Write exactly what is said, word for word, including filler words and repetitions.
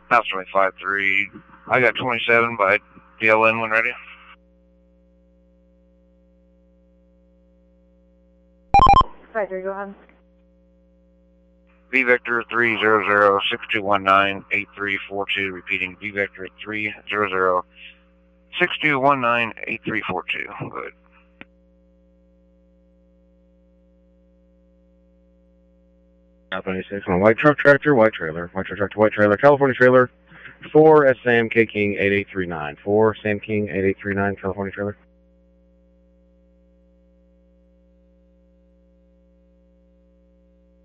House twenty-five three. I got twenty-seven by D L N when ready. five three, go ahead. V Vector three zero zero six two one nine eight three four two. Repeating, V Vector three zero zero six two one nine eight three four two. Good. twenty-six on white truck tractor, white trailer, white truck tractor, white trailer, California trailer, four S Sam K King eight eight three nine, four Sam King eight eight three nine, California trailer.